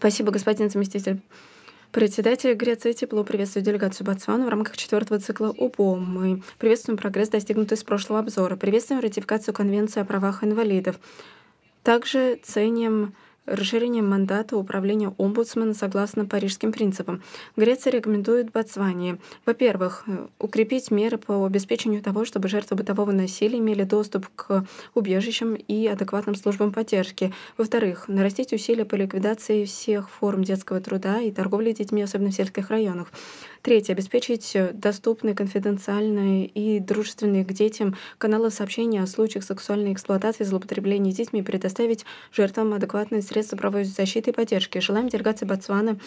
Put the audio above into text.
Спасибо, господин заместитель председателя. Греция тепло приветствует делегацию Ботсваны в рамках четвертого цикла ОБО. Мы приветствуем прогресс, достигнутый с прошлого обзора. Приветствуем ратификацию Конвенции о правах инвалидов. Также ценим расширение мандата управления омбудсмена согласно парижским принципам. Греция рекомендует Ботсване, во-первых, укрепить меры по обеспечению того, чтобы жертвы бытового насилия имели доступ к убежищам и адекватным службам поддержки. Во-вторых, нарастить усилия по ликвидации всех форм детского труда и торговли детьми, особенно в сельских районах. Третье. Обеспечить доступные, конфиденциальные и дружественные к детям каналы сообщения о случаях сексуальной эксплуатации и злоупотребления детьми и предоставить жертвам адекватные средства правовой защиты и поддержки. Желаем делегации Ботсваны